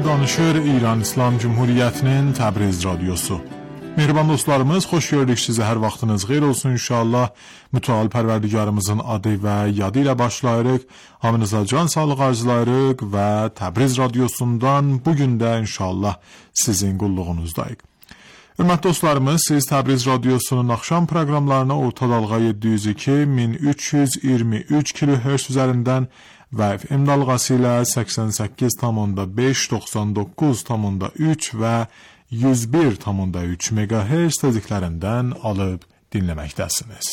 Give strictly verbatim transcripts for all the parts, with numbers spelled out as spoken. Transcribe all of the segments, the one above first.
danışır İran İslam Cumhuriyyətinin Təbriz radiosu. Mehriban dostlarımız, xoş gördük sizi, hər vaxtınız xeyir olsun inşallah. Mütəal Pərverdigarımızın adı və yadı ilə başlayırıq. Hamınıza can sağlıq arzulayırıq və Təbriz radiosundan bugün də inşallah sizin qulluğunuzdayıq. Hörmətli dostlarımız, siz Təbriz radiosunun axşam proqramlarına orta dalğa yeddi yüz iki min üç yüz iyirmi üç kilohertz üzərindən və F M dalğası ilə səksən səkkiz tam beş, doxsan doqquz tam üç və yüz bir tam üç megahertz tezliklərindən alıb dinləməkdəsiniz.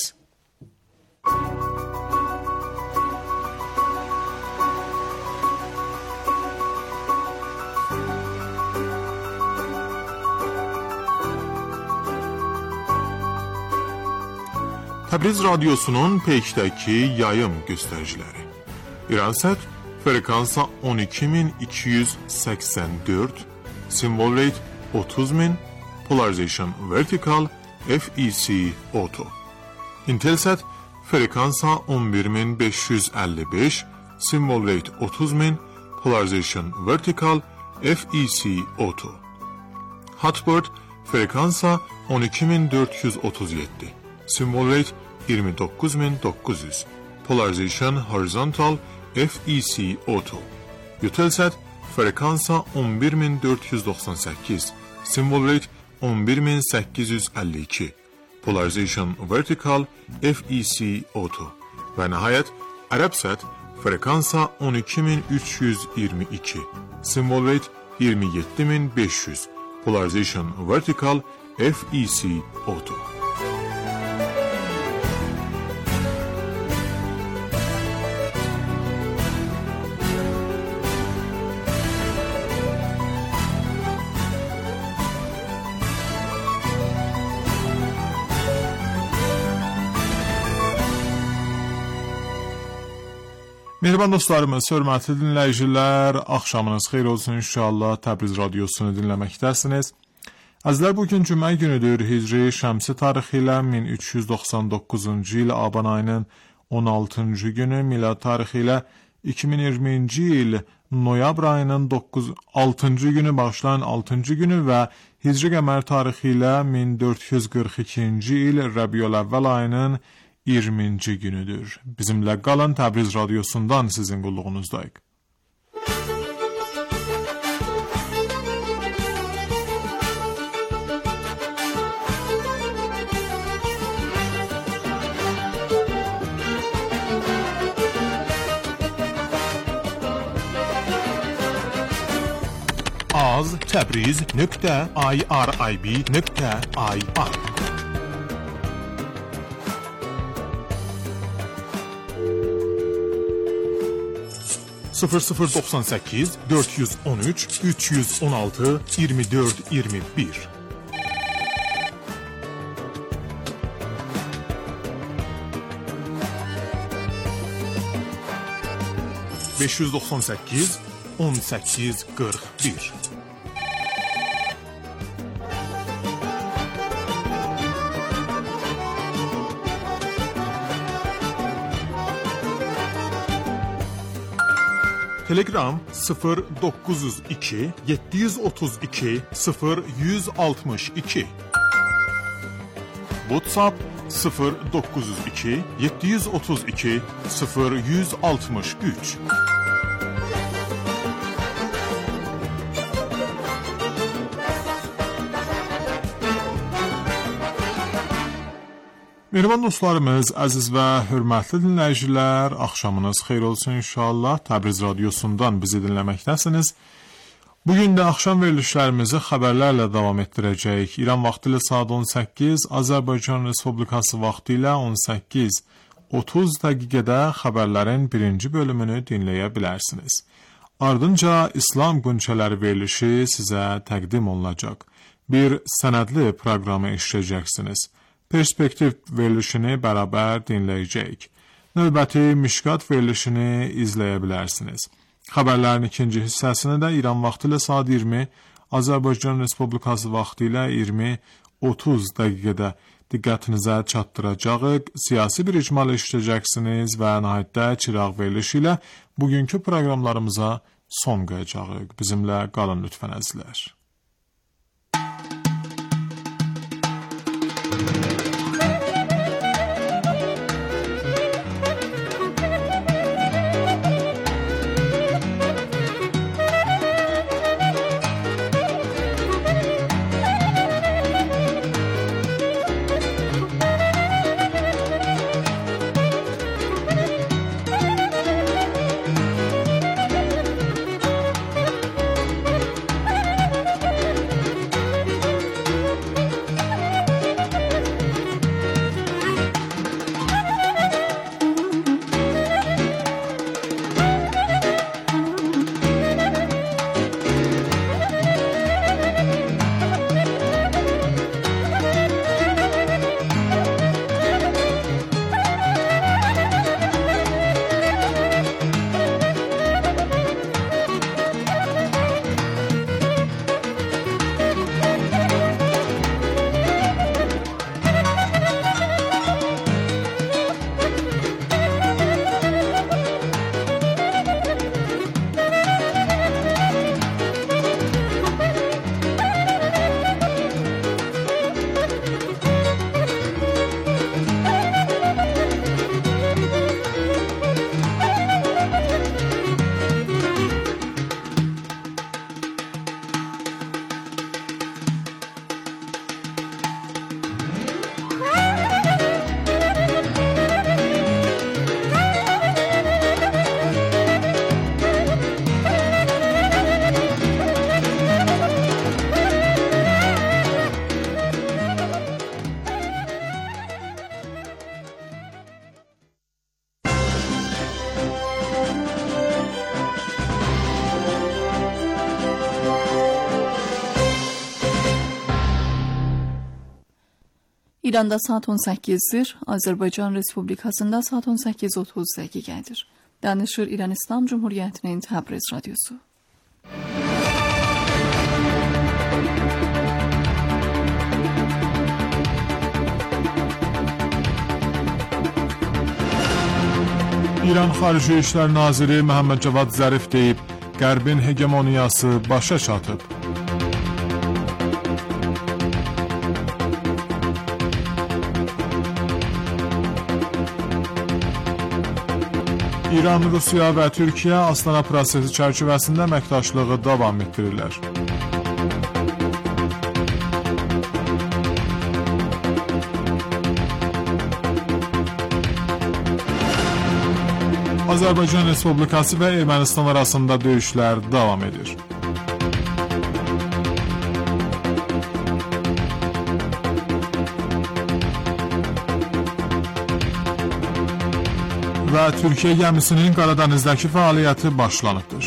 Təbriz radiosunun peykdəki yayım göstəriciləri. İransət frekansa on iki min iki yüz səksən dörd, symbol rate otuz min, polarization vertical, F E C auto. Intelsat frekansa on bir min beş yüz əlli beş, symbol rate otuz min, polarization vertical, F E C auto. Hotbird frekansa on iki min dörd yüz otuz yeddi, symbol rate iyirmi doqquz min doqquz yüz, polarization horizontal, F E C auto. Eutelsat frekansa on bir min dörd yüz doxsan səkkiz, symbol rate on bir min səkkiz yüz əlli iki, polarization vertical, F E C auto. Və nəhayət Arabsat frekansa on iki min üç yüz iyirmi iki, symbol rate iyirmi yeddi min beş yüz, polarization vertical, F E C auto. Mehriban dostlarımız, hörmətli dinləyicilər, axşamınız xeyir olsun inşallah. Təbriz radiosunu dinləməkdəsiniz. Əzizlər, bugün cümə günüdür. Hicri şəmsi tarixi ilə min üç yüz doxsan doqquzuncu il aban ayının on altıncı günü, milad tarixi ilə iki min iyirminci il noyabr ayının altıncı günü başlayan altıncı günü və Hicri qəmər tarixi ilə min dörd yüz qırx ikinci il Rəbiyül-əvvəl ayının iyirminci günüdür. Bizimlə qalın, Təbriz radiosundan sizin qulluğunuzdayıq. az təbriz nöqtə irib nöqtə ir sıfır sıfır doxsan səkkiz dörd yüz on üç üç yüz on altı iyirmi dörd iyirmi bir beş yüz doxsan səkkiz on səkkiz qırx bir Telegram sıfır doqquz yüz iki yeddi yüz otuz iki sıfır yüz altmış iki WhatsApp sıfır doqquz yüz iki yeddi yüz otuz iki sıfır yüz altmış üç Mehriban dostlarımız, əziz və hörmətli dinləyicilər, axşamınız xeyir olsun inşallah. Təbriz radiosundan bizi dinləməkdəsiniz. Bugün də axşam verilişlərimizi xəbərlərlə davam etdirəcəyik. İran vaxtı ilə saat on səkkiz, Azərbaycan Respublikası vaxtı ilə on səkkiz otuz dəqiqədə xəbərlərin birinci bölümünü dinləyə bilərsiniz. Ardınca İslam qönçələri verilişi sizə təqdim olunacaq. Bir sənədli proqramı eşidəcəksiniz. Perspektiv verilişini bərabər dinləyəcəyik. Növbəti Mişqat verilişini izləyə bilərsiniz. Xəbərlərin ikinci hissəsini də İran vaxtı ilə saat iyirmi, Azərbaycan Respublikası vaxtı ilə iyirmi otuz dəqiqədə diqqətinizə çatdıracağıq. Siyasi bir icmal eşidəcəksiniz və nəhayətdə çıraq verilişi ilə bugünkü proqramlarımıza son qoyacağıq. Bizimlə qalın lütfən əzizlər. İranda saat on səkkizdir, Azərbaycan Respublikasında saat on səkkiz otuz dəqiqədir. Danışır İran İslam Cumhuriyyətinin Təbriz Radyosu. İran Xarici İşlər Naziri Məhəmməd Cavad Zərif deyib, Qərbin hegemoniyası başa çatıb. İran, Rusiya və Türkiyə Astana prosesi çərçivəsində əməkdaşlığı davam etdirirlər. Azərbaycan Respublikası və Ermənistan arasında döyüşlər davam edir. Və Türkiyə gəmisinin Qaradənizdəki fəaliyyəti başlanıbdır.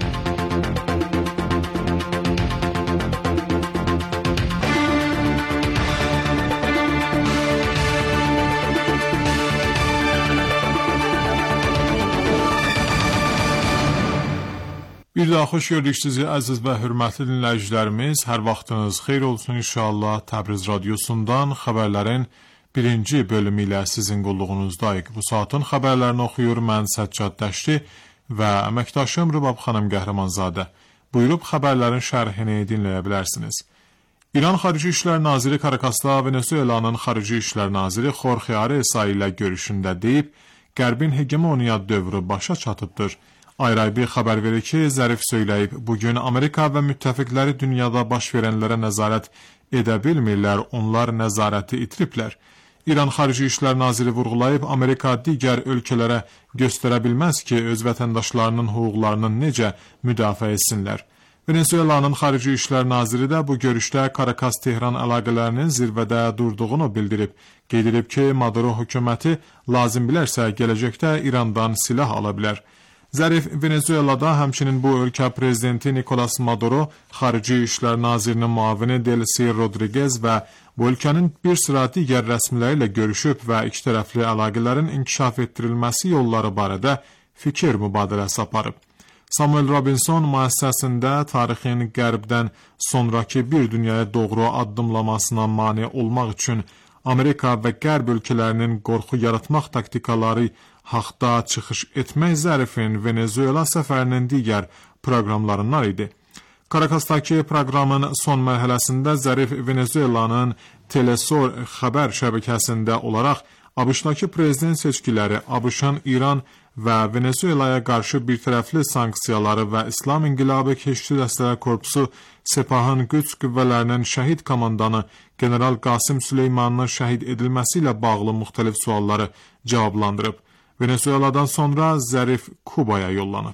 Bir daha xoş gördük sizi əziz və hörmətli dinləyicilərimiz. Hər vaxtınız xeyir olsun inşallah. Təbriz Radyosundan xəbərlərin birinci bölümü ilə sizin qulluğunuzdayıq. Bu saatın xəbərlərini oxuyur mən Səccad Dəşti və əməkdaşım Rübab xanım Qəhrəmanzadə. Buyurub xəbərlərin şərhini dinləyə bilərsiniz. İran Xarici İşlər Naziri Karakasda Venezuelanın Xarici İşlər Naziri Jorge Areza ilə görüşündə deyib, Qərbin hegemoniya dövrü başa çatıbdır. Ayrı-ayrı xəbər verir ki, Zərif söyləyib, bugün Amerika və müttəfiqləri dünyada baş verənlərə nəzarət edə bilmirlər, onlar nəzarəti itiriblər. İran Xarici İşlər Naziri vurğulayıb, Amerika digər ölkələrə göstərə bilməz ki, öz vətəndaşlarının hüquqlarını necə müdafiə etsinlər. Venezuelanın Xarici İşlər Naziri də bu görüşdə Karakas-Tehran əlaqələrinin zirvədə durduğunu bildirib. Qeyd edib ki, Maduro hökuməti lazım bilərsə gələcəkdə İrandan silah ala bilər. Zərif Venezuelada həmçinin bu ölkə prezidenti Nicolas Maduro, Xarici İşlər Nazirinin müavini Delcy Rodriguez və bu ölkənin bir sıra digər rəsmiləri ilə görüşüb və iki tərəfli əlaqələrin inkişaf etdirilməsi yolları barədə fikir mübadiləsi aparıb. Samuel Robinson müəssisəsində tarixin qərbdən sonraki bir dünyaya doğru addımlamasına mane olmaq üçün Amerika və qərb ölkələrinin qorxu yaratmaq taktikaları haqda çıxış etmək Zərifin Venezuela səfərinin digər proqramlarından idi. Karakasdakı proqramın son mərhələsində zərif Venezuelanın Telesur xəbər şəbəkəsində olaraq ABŞ-dakı prezident seçkiləri, ABŞ-ın İran və Venezuelaya qarşı birtərəfli sanksiyaları və İslam İnqilabı Keşikçi Dəstələr Korpusu Sepahın güc qüvvələrinin şəhid komandanı General Qasım Süleymanın şəhid edilməsi ilə bağlı müxtəlif sualları cavablandırıb. Venezueladan sonra zərif Kubaya yollanıb.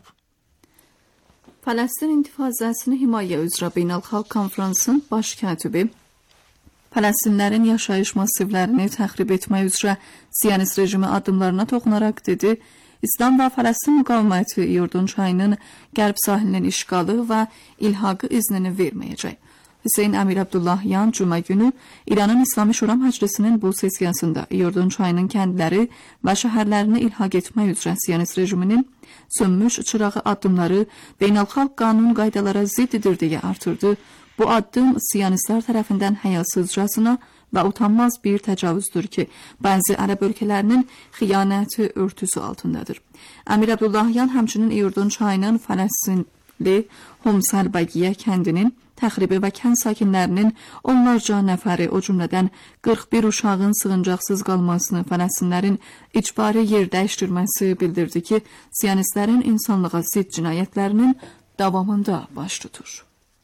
Fələstin intifazəsini himayə üzrə beynəlxalq konferansın baş katibi Fələstinlərin yaşayış massivlərini təxrib etmək üzrə Siyonist rejimi addımlarına toxunaraq dedi, İslam və Fələstin müqaviməti Yordon çayının qərb sahilinin işğalı və ilhaqı iznini verməyəcək. Hüseyn Əmir Abdullahyan cümə günü İranın İslami Şura Məclisinin bu sesiyasında Yordon çayının kəndləri və şəhərlərini ilhaq etmək üzrə Siyonist rejiminin sönmüş çırağı addımları beynəlxalq qanun qaydalara ziddidir deyə artırdı. Bu addım Siyonistlər tərəfindən həyasızcasına və utanmaz bir təcavüzdür ki, bəzi ərəb ölkələrinin xiyanəti örtüsü altındadır. Əmir Abdullahyan həmçinin Yordon çayının Fələstinli Homsəlbəgiyə kəndinin təxribi və kənd sakinlərinin onlarca nəfəri, o cümlədən qırx bir uşağın sığıncaqsız qalmasını, Fələstinlərin icbari yer dəyişdirməsi bildirdi ki, Siyonistlərin insanlığa zidd cinayətlərinin davamında baş tutur.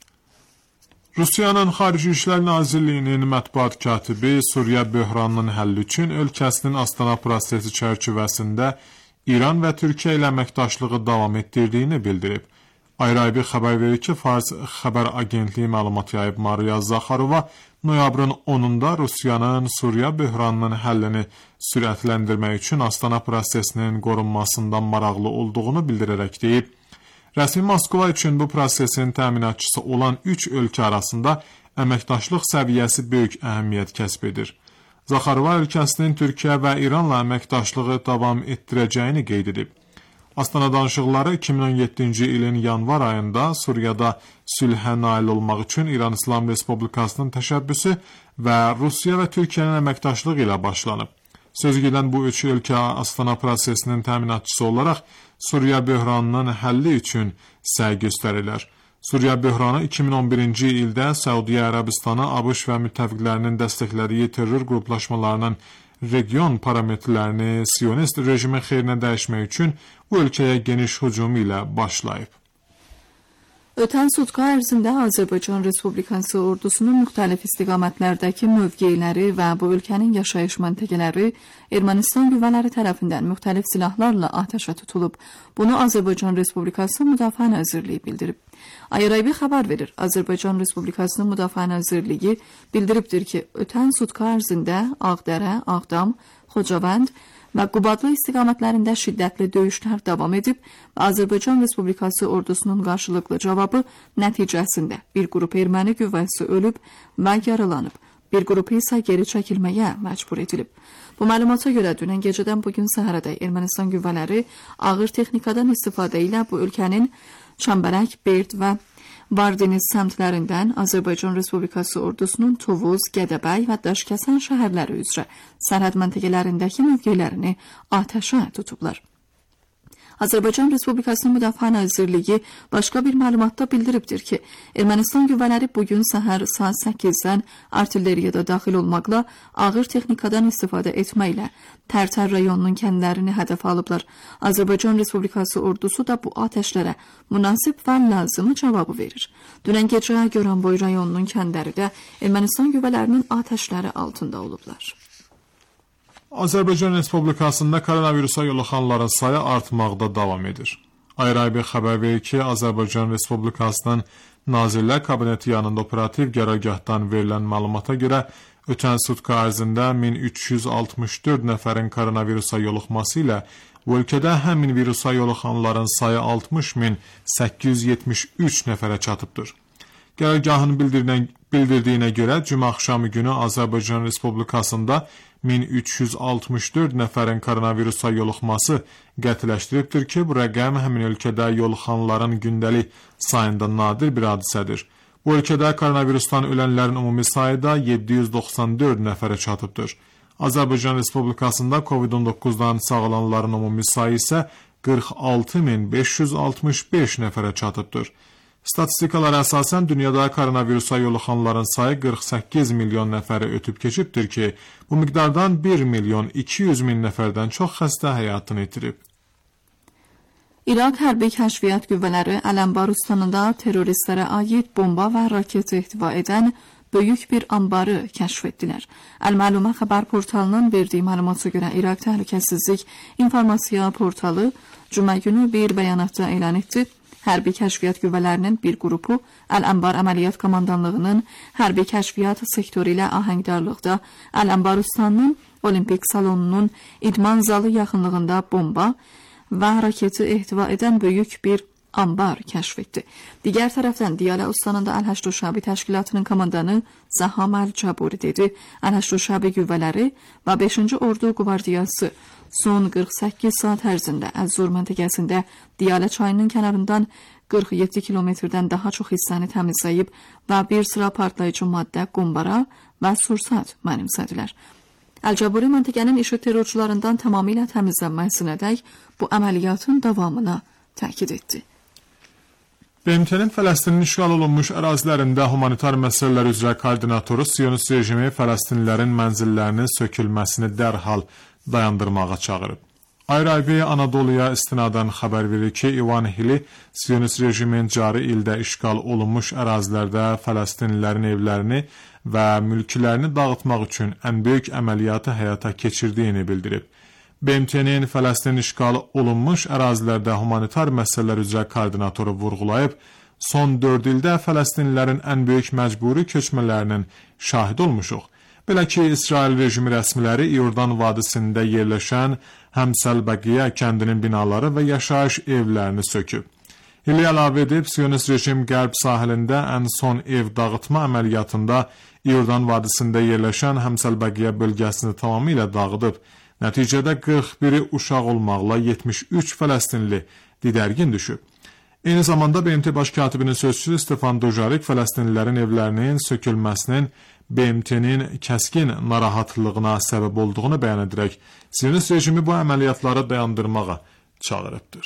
Rusiyanın Xarici İşlər Nazirliyinin mətbuat katibi Suriya böhranının həlli üçün ölkəsinin Astana prosesi çərçivəsində İran və Türkiyə ilə əməkdaşlığı davam etdirdiyini bildirib. Ayrı-ayrı xəbər verir ki, Fars xəbər agentliyi məlumat yayıb. Mariya Zakharova noyabrın onunda Rusiyanın Suriya böhranının həllini sürətləndirmək üçün Astana prosesinin qorunmasından maraqlı olduğunu bildirərək deyib. Rəsmi Moskva üçün bu prosesin təminatçısı olan üç ölkə arasında əməkdaşlıq səviyyəsi böyük əhəmiyyət kəsb edir. Zakharova ölkəsinin Türkiyə və İranla əməkdaşlığı davam etdirəcəyini qeyd edib. Astana danışıqları iki min on yeddinci ilin yanvar ayında Suriyada sülhə nail olmaq üçün İran İslam Respublikasının təşəbbüsü və Rusiya və Türkiyənin əməkdaşlığı ilə başlanıb. Söz gedən bu üç ölkə Astana prosesinin təminatçısı olaraq Suriya böhranının həlli üçün səy göstərirlər. Suriya böhranı iki min on birinci ildə Səudiyyə Ərəbistanı, ABŞ və müttəfiqlərinin dəstəklədiyi terror qruplaşmalarının region parametrlərini Siyonist rejimin xeyrinə dəyişmək üçün bu ölkəyə geniş hücum ilə başlayıb. Ötən sutka ərzində Azərbaycan Respublikası ordusunun müxtəlif istiqamətlərdəki mövqeləri və bu ölkənin yaşayış məntəqələri Ermənistan qüvvələri tərəfindən müxtəlif silahlarla atəşə tutulub. Bunu Azərbaycan Respublikası Müdafiə Nazirliyi bildirib. Ayrı-ayrı xəbər verir. Azərbaycan Respublikasının Müdafiə Nazirliyi bildiribdir ki, ötən sutka ərzində Ağdərə, Ağdam, Xocavənd və Qubadlı istiqamətlərində şiddətli döyüşlər davam edib və Azərbaycan Respublikası ordusunun qarşılıqlı cavabı nəticəsində bir qrup erməni qüvvəsi ölüb və yaralanıb, bir qrupu isə geri çəkilməyə məcbur edilib. Bu məlumata görə dünən gecədən bugün səhərədək Ermənistan qüvvələri ağır texnikadan istifadə ilə bu ölkənin Çəmbərək, Berd və Vardeniz səmtlərindən Azərbaycan Respublikası ordusunun Tovuz, Gədəbəy və Daşkəsən şəhərləri üzrə sərhəd məntəqələrindəki mövqelərini atəşə tutublar. Azərbaycan Respublikasının Müdafiə Nazirliyi başqa bir məlumatda bildiribdir ki, Ermənistan qüvvələri bugün səhər saat səkkizdən artilleriyada daxil olmaqla ağır texnikadan istifadə etməklə Tərtər rayonunun kəndlərini hədəf alıblar. Azərbaycan Respublikası ordusu da bu atəşlərə münasib və lazımı cavabı verir. Dünən gecə Goranboy rayonunun kəndləri də Ermənistan qüvvələrinin atəşləri altında olublar. Azərbaycan Respublikasında koronavirusa yoluxanların sayı artmaqda davam edir. Ayrı-ayrı xəbər verir ki, Azərbaycan Respublikasının Nazirlər Kabineti yanında operativ qərargahdan verilən məlumata görə ötən sutka ərzində min üç yüz altmış dörd nəfərin koronavirusa yoluxması ilə bu ölkədə həmin virusa yoluxanların sayı altmış min səkkiz yüz yetmiş üç nəfərə çatıbdır. Qərargahın bildirdiyinə görə cümə axşamı günü Azərbaycan Respublikasında min üç yüz altmış dörd nəfərin koronavirusa yoluxması qətiləşdiribdir ki, bu rəqəm həmin ölkədə yoluxanların gündəlik sayında nadir bir hadisədir. Bu ölkədə koronavirusdan ölənlərin ümumi sayı da yeddi yüz doxsan dörd nəfərə çatıbdır. Azərbaycan Respublikasında kovid on doqquzdan sağalanların ümumi sayı isə qırx altı min beş yüz altmış beş nəfərə çatıbdır. Statistikalara əsasən dünyada koronavirusa yoluxanların sayı qırx səkkiz milyon nəfəri ötüb keçibdir ki, bu miqdardan bir milyon iki yüz min nəfərdən çox xəstə həyatını itirib. İraq hərbi kəşfiyyat qüvvələri Ələmbar Ustanında teröristlərə aid bomba və raket ehtiva edən böyük bir ambarı kəşf etdilər. Əl-Məlumə xəbər portalının verdiyi məlumata görə İraq Təhlükəsizlik İnformasiya portalı cümə günü bir bəyanatda elan etdi. Hərbi kəşfiyyat qüvvələrinin bir qrupu Əl-Ənbar Əməliyyat Komandanlığının hərbi kəşfiyyat sektoru ilə ahəngdarlıqda Əl-Ənbar Ustanının Olimpik salonunun idman zalı yaxınlığında bomba və raketi ehtiva edən böyük bir ambar kəşf etdi. Digər tərəfdən Diyalə Ustanında Əl-Həşd Şəbi təşkilatının komandanı Zaham Əl-Caburi dedi, Əl-Həşd Şəbi qüvvələri və beşinci Ordu Qvardiyası son qırx səkkiz saat ərzində Əz-Zur məntəqəsində Diyalə çayının kənarından qırx yeddi kilometrdən daha çox hissəni təmizləyib və bir sıra partlayıcı maddə, qombara və sursat mənimsədilər. Əl-Caburi məntəqənin işıq terrorçularından tamamilə təmizlənməsinədək bu əməliyyatın davamına təkid etdi. B M T-nin Fələstinin işğal olunmuş ərazilərində humanitar məsələlər üzrə koordinatoru Siyonist rejimi Fələstinlilərin mənzillərinin sökülməsini dərhal dayandırmağa çağırıb. Ayrı-ayrı Anadoluya istinadən xəbər verir ki, İvan Hili Siyonist rejimin cari ildə işğal olunmuş ərazilərdə Fələstinlilərin evlərini və mülklərini dağıtmaq üçün ən böyük əməliyyatı həyata keçirdiyini bildirib. B M T-nin Fələstin işğal olunmuş ərazilərdə humanitar məsələlər üzrə koordinatoru vurğulayıb, son dörd ildə Fələstinlilərin ən böyük məcburi köçmələrinin şahid olmuşuq. Belə ki, İsrail rejimi rəsmiləri İordan vadisində yerləşən Həmsəlbəqiyə kəndinin binaları və yaşayış evlərini söküb. Hili əlavə edib, Siyonist rejim qərb sahilində ən son ev dağıtma əməliyyatında İordan vadisində yerləşən Həmsəlbəqiyə bölgəsini tamamilə dağıdıb. Nəticədə qırx biri uşaq olmaqla yetmiş üç Fələstinli didərgin düşüb. Eyni zamanda B M T baş katibinin sözçüsü Stefan Dujarrik Fələstinlilərin evlərinin sökülməsinin B M T-nin kəskin narahatlığına səbəb olduğunu bəyan edərək, Siyonist rejimi bu əməliyyatları dayandırmağa çağırıbdır.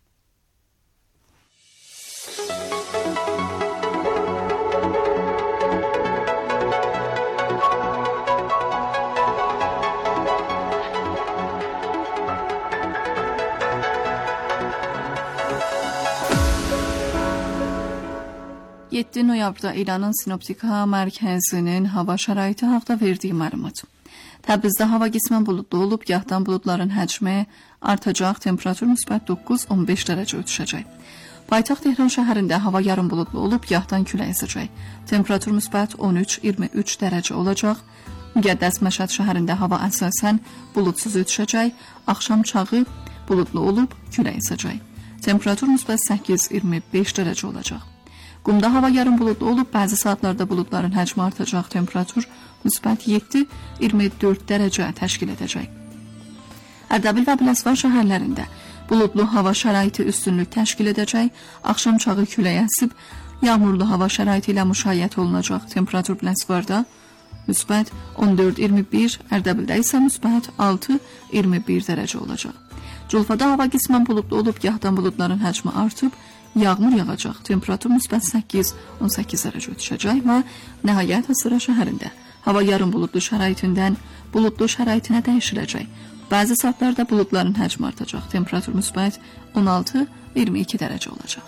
yeddi noyabrda İranın Sinoptika Mərkəzinin hava şəraiti haqqında verdiyi məlumat. Təbrizdə hava qismən buludlu olub, gahdan buludların həcmi artacaq, temperatur müsbət doqquz on beş dərəcə düşəcək. Paytaxt Tehran şəhərində hava yarım buludlu olub, gahdan külək əsəcək. Temperatur müsbət on üç iyirmi üç dərəcə olacaq. Müqəddəs Məşəd şəhərində hava əsasən buludsuz düşəcək, axşam çağı buludlu olub, külək əsəcək. Temperatur müsbət səkkiz iyirmi beş dərəcə olacaq. Qumda hava yarım buludlu olub, bəzi saatlarda buludların həcmi artacaq, temperatur müsbət yeddi iyirmi dörd dərəcə təşkil edəcək. Ərdəbil və Biləsuvar şəhərlərində buludlu hava şəraiti üstünlük təşkil edəcək, axşam çağı külək əsib, yağmurlu hava şəraiti ilə müşayiət olunacaq. Temperatur Biləsuvarda müsbət on dörd iyirmi bir, Ərdəbildə isə müsbət altı iyirmi bir dərəcə olacaq. Culfada hava qismən buludlu olub, gahdan buludların həcmi artıb, yağmur yağacaq. Temperatur müsbət səkkiz on səkkiz dərəcə düşəcək və nəhayət Əsra şəhərində hava yarım buludlu şəraitindən buludlu şəraitinə dəyişiləcək. Bəzi saatlarda buludların həcmi artacaq. Temperatur müsbət on altı iyirmi iki dərəcə olacaq.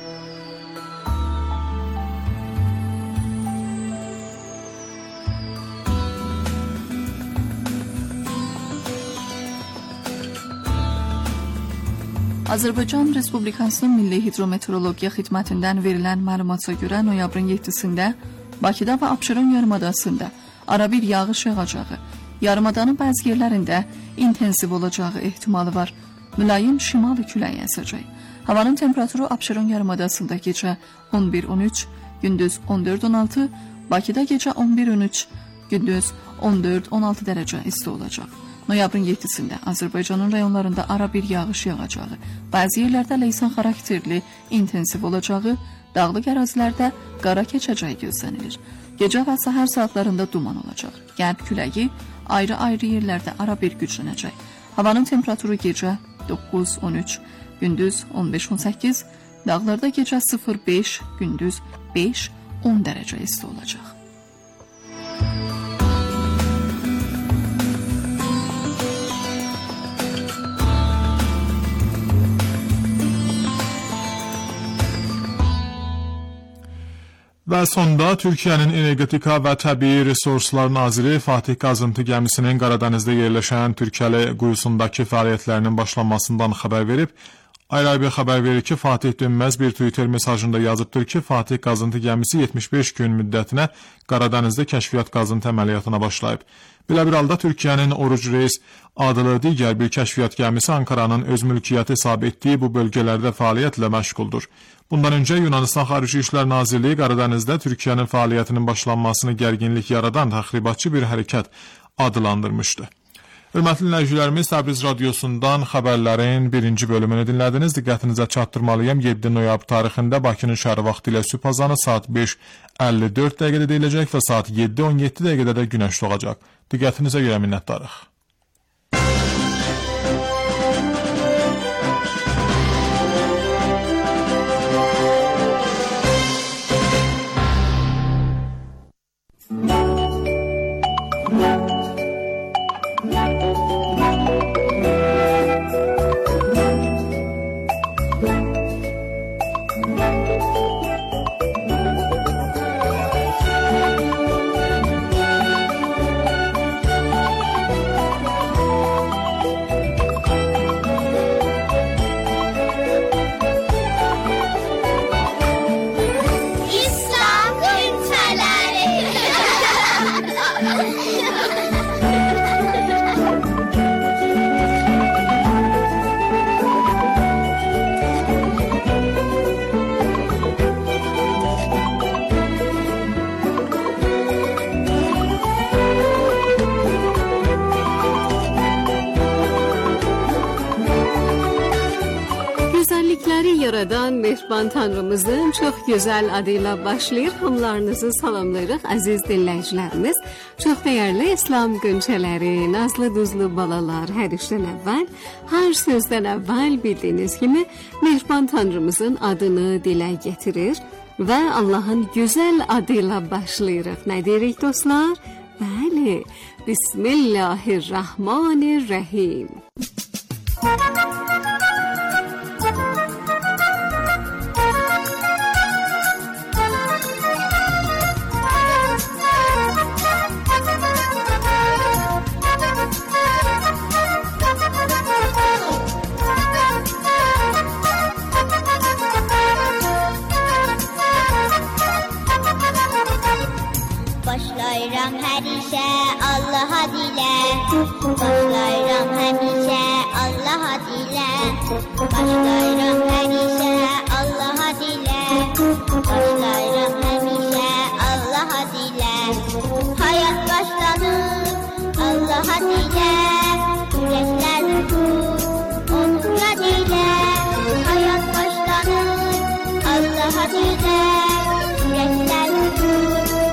Azərbaycan Respublikasının Milli Hidrometeorologiya Xidmətindən verilən məlumata görə noyabrın yeddisində Bakıda və Abşeron yarımadasında arabir yağış yağacağı, yarımadanın bəzi yerlərində intensiv olacağı ehtimalı var. Mülayim şimali külək əsəcək. Havanın temperaturu Abşeron yarımadasında gecə on bir on üç, gündüz on dörd on altı, Bakıda gecə on bir on üç, gündüz on dörd on altı dərəcə isti olacaq. Noyabrın yeddisində Azərbaycanın rayonlarında ara bir yağış yağacağı, bəzi yerlərdə leysan xarakterli intensiv olacağı, dağlıq ərazilərdə qara keçəcəyi gözlənilir. Gecə və səhər saatlarında duman olacaq. Qərb küləyi ayrı-ayrı yerlərdə ara bir güclənəcək. Havanın temperaturu gecə doqquz on üç, gündüz on beş on səkkiz, dağlarda gecə sıfır beş, gündüz beş on dərəcə isti olacaq. Və sonda Türkiyənin Energetika və Təbii Resurslar Naziri Fatih Qazıntı gəmisinin Qaradənizdə yerləşən Türkəli quyusundakı fəaliyyətlərinin başlanmasından xəbər verib. Ayrı-ayrı xəbər verir ki, Fatih Dönməz bir Twitter mesajında yazıbdır ki, Fatih Qazıntı gəmisi yetmiş beş gün müddətinə Qaradənizdə kəşfiyyat qazıntı əməliyyatına başlayıb. Belə bir halda Türkiyənin Oruc Reis adlı digər bir kəşfiyyat gəmisi Ankaranın öz mülkiyyəti hesab etdiyi bu bölgələrdə fəaliyyətlə məşğuldur. Bundan öncə Yunanistan Xarici İşlər Nazirliyi Qaradənizdə Türkiyənin fəaliyyətinin başlanmasını gərginlik yaradan təxribatçı bir hərəkət adlandırmışdı. Hörmətli dinləyicilərimiz, Təbriz radiosundan xəbərlərin birinci bölümünü dinlədiniz. Diqqətinizə çatdırmalıyım. yeddi noyabr tarixində Bakının şəhəri vaxtı ilə sübh azanı saat beş əlli dörd dəqiqədə deyiləcək və saat yeddi on yeddi dəqiqədə də günəş doğacaq. Diqqətinizə görə minnətdarıq. Yaradan mehriban Tanrımızın çox gözəl adıyla başlayır. Hamılarınızı salamlayırıq əziz dinləyicilərimiz. Çox dəyərli İslam qönçələri, nazlı duzlu balalar, hər işdən əvvəl, hər sözdən əvvəl bildiyiniz kimi mehriban Tanrımızın adını dilə getirir və Allahın gözəl adıyla başlayırıq. Nə deyirik dostlar? Bəli, Bismillahirrahmanirrahim. Başlayıram hər işə Allaha dilə, başlayıram həmişə Allaha dilə, başlayıram hər işə Allaha dilə, başlayıram həmişə Allaha dilə. Hayat başlanır Allaha dilə, ürəklər durur onunla dilə. Hayat başlanır Allaha dilə, ürəklər durur.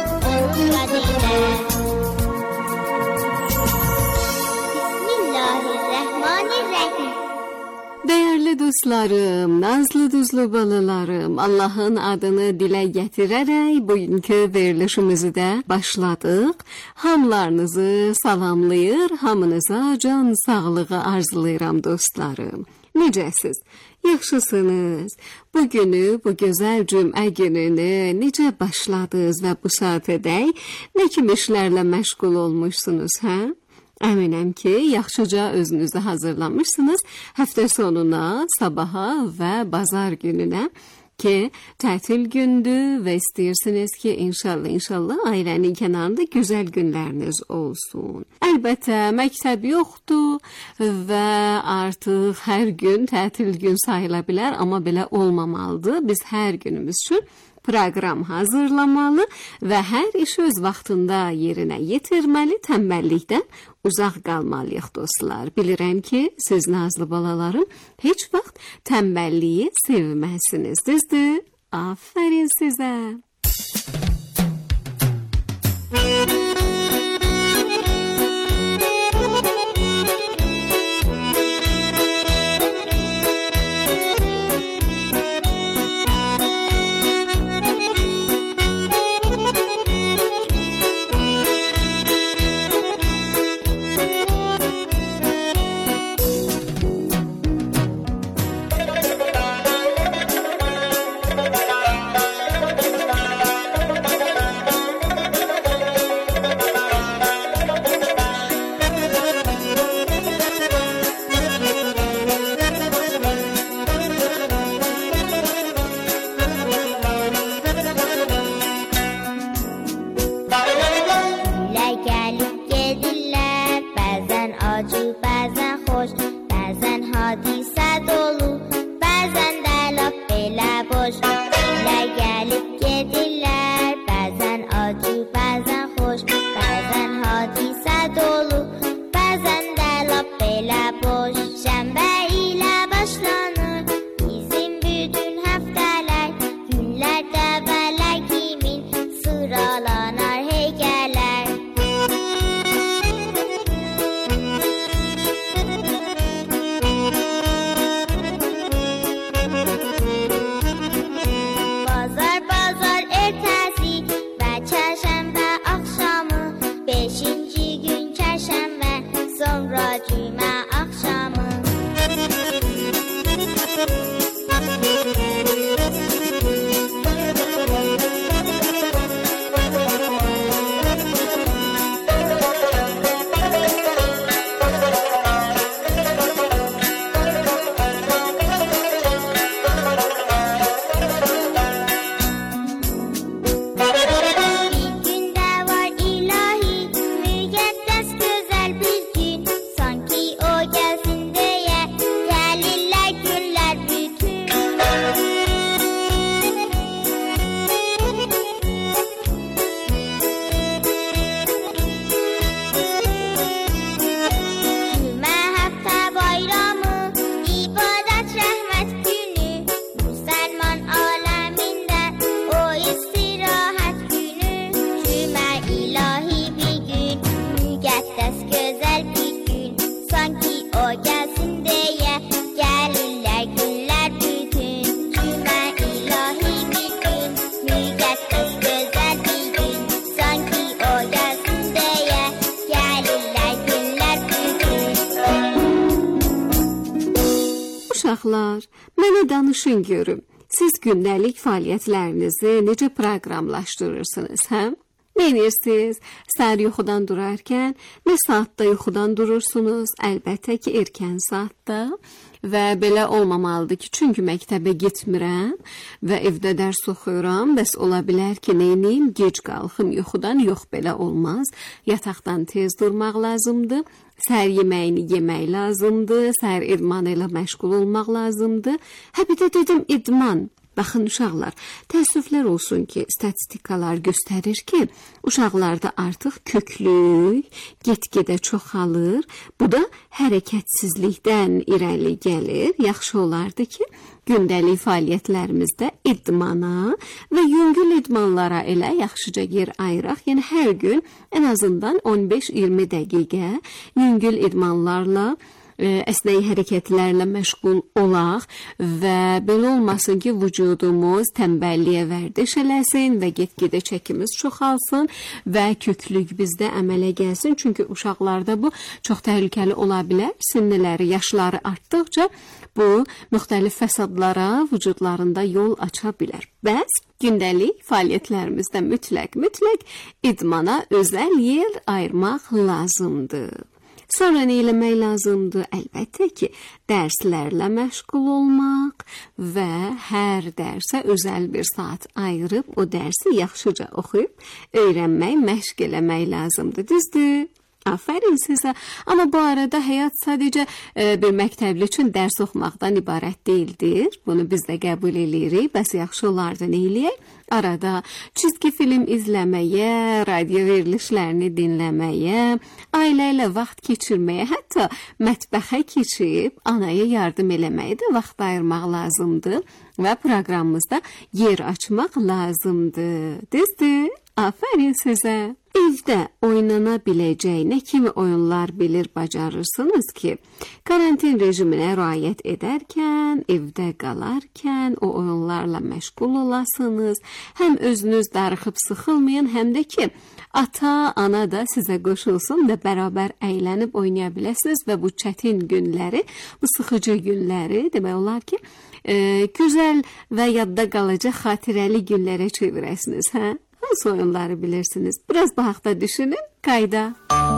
Bismillahirrahmanirrahim. Değerli dostlarım, nazlı duzlu balalarım, Allah'ın adını dilə gətirərək bugünkü verilişimizi də başladıq. Hamılarınızı salamlayır, hamınıza can sağlığı arzulayıram dostlarım. Necəsiz? Yaxşısınız? Bugünü, bu gözəl cümə gününü necə başladınız və bu saatədək nə kimi işlərlə məşğul olmuşsunuz, hə? Əminəm ki, yaxşıca özünüzü hazırlamışsınız həftə sonuna, sabaha və bazar gününə ki, tətil gündür və istəyirsiniz ki, inşallah, inşallah ailənin kənarında gözəl günləriniz olsun. Əlbəttə, məktəb yoxdur və artıq hər gün tətil gün sayıla bilər, amma belə olmamalıdır. Biz hər günümüz üçün proqram hazırlamalı və hər işi öz vaxtında yerinə yetirməli, tənbəllikdən uzaq qalmalıyıq dostlar. Bilirəm ki, siz nazlı balalarım heç vaxt tənbəlliyi sevməzsiniz, düzdür? Afərin sizə. Uşaqlar, mənə danışın görüm. Siz gündəlik fəaliyyətlərinizi necə proqramlaşdırırsınız, hə? Nə edirsiniz? Səhər yuxudan durarkən nə saatda yuxudan durursunuz? Əlbəttə ki, erkən saatda. Və belə olmamalıdır ki, çünki məktəbə getmirəm və evdə dərs oxuyuram. Bəs ola bilər ki, neyniyim? Gec qalxım yuxudan. Yox, belə olmaz. Yataqdan tez durmaq lazımdır. Səhər yeməyini yemək lazımdır. Səhər idman ilə məşğul olmaq lazımdır. Hə, bir də dedim idman. Baxın uşaqlar, təəssüflər olsun ki, statistikalar göstərir ki, uşaqlarda artıq köklük get-gedə çoxalır. Bu da hərəkətsizlikdən irəli gəlir. Yaxşı olardı ki, gündəlik fəaliyyətlərimizdə idmana və yüngül idmanlara elə yaxşıca yer ayıraq. Yəni hər gün ən azından on beş iyirmi dəqiqə yüngül idmanlarla əsnəyi hərəkətlərlə məşğul olaq və belə olmasın ki, vücudumuz tənbəlliyə vərdiş eləsin və get-gedə çəkimiz çoxalsın və köklük bizdə əmələ gəlsin. Çünki uşaqlarda bu çox təhlükəli ola bilər. Sinniləri, yaşları artdıqca bu müxtəlif fəsadlara vücudlarında yol aça bilər. Bəs gündəlik fəaliyyətlərimizdə mütləq, mütləq idmana özəl yer ayırmaq lazımdır. Sonra nə eləmək lazımdır? Əlbəttə ki, dərslərlə məşğul olmaq və hər dərsə özəl bir saat ayırıb o dərsi yaxşıca oxuyub öyrənmək, məşq eləmək lazımdır. Düzdür? Afərin sizə. Amma bu arada həyat sadəcə e, bir məktəbli üçün dərs oxumaqdan ibarət deyildir. Bunu biz də qəbul edirik. Bəs yaxşı olardı nə eləyək? Arada çizgi film izləməyə, radio verilişlərini dinləməyə, ailə ilə vaxt keçirməyə, hətta mətbəxə keçib anaya yardım eləməyə də vaxt ayırmaq lazımdır və proqramımızda yer açmaq lazımdır. Düzdür? Afərin sizə. Evdə oynana biləcək nə kimi oyunlar bilir, bacarırsınız ki, karantin rejiminə riayət edərkən, evdə qalarkən o oyunlarla məşğul olasınız. Həm özünüz darıxıb sıxılmayın, həm də ki, ata, ana da sizə qoşulsun və bərabər əylənib oynaya biləsiniz və bu çətin günləri, bu sıxıcı günləri demək olar ki, e, gözəl və yadda qalacaq xatirəli günlərə çevirəsiniz, hə? Hansı oyunları bilirsiniz? Biraz bu haqda düşünün. Qayda.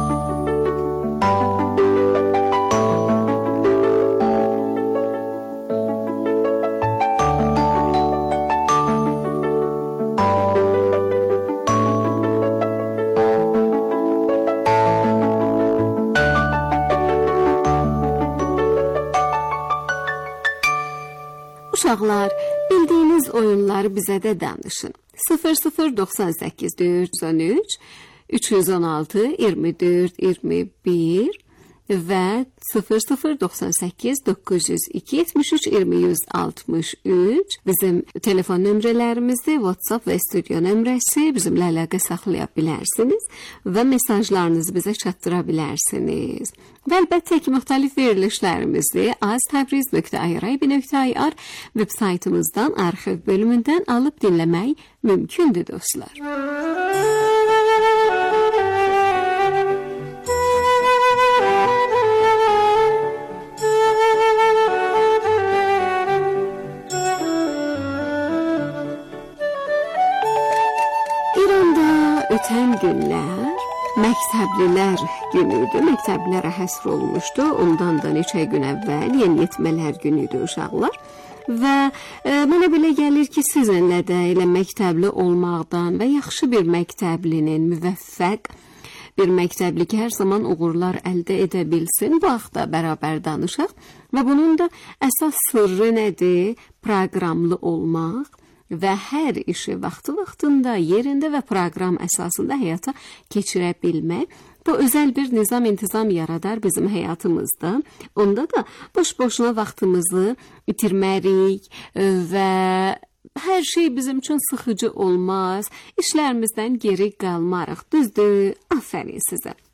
Uşaqlar, bildiyiniz oyunları bizə də danışın. sıfır sıfır doxsan səkkiz dörd yüz on üç, üç yüz on altı, iyirmi dörd iyirmi bir və sıfır sıfır doxsan səkkiz doqquz yüz iki yetmiş üç iyirmi yüz altmış üç bizim telefon nömrələrimizdir. WhatsApp və studio nömrəsi, bizimlə əlaqə saxlaya bilərsiniz və mesajlarınızı bizə çatdıra bilərsiniz. Və əlbəttə ki, müxtəlif verilişlərimizi aztabriz nöqtə irib nöqtə ir veb saytımızdan, arxiv bölümündən alıb dinləmək mümkündür dostlar. Ötən günlər məktəblilər günüydü, məktəblilərə həsr olmuşdu. Ondan da neçə gün əvvəl yeniyetmələr günüydü uşaqlar. Və e, mənə belə gəlir ki, sizinlə də elə məktəbli olmaqdan və yaxşı bir məktəblinin, müvəffəq bir məktəbli ki, hər zaman uğurlar əldə edə bilsin, bu haqda bərabər danışaq. Və bunun da əsas sırrı nədir? Proqramlı olmaq və hər işi vaxtı-vaxtında, yerində və proqram əsasında həyata keçirə bilmək. Bu özəl bir nizam-intizam yaradar bizim həyatımızda. Onda da boş-boşuna vaxtımızı itirmərik və hər şey bizim üçün sıxıcı olmaz. İşlərimizdən geri qalmarıq. Düzdür? Afərin sizə.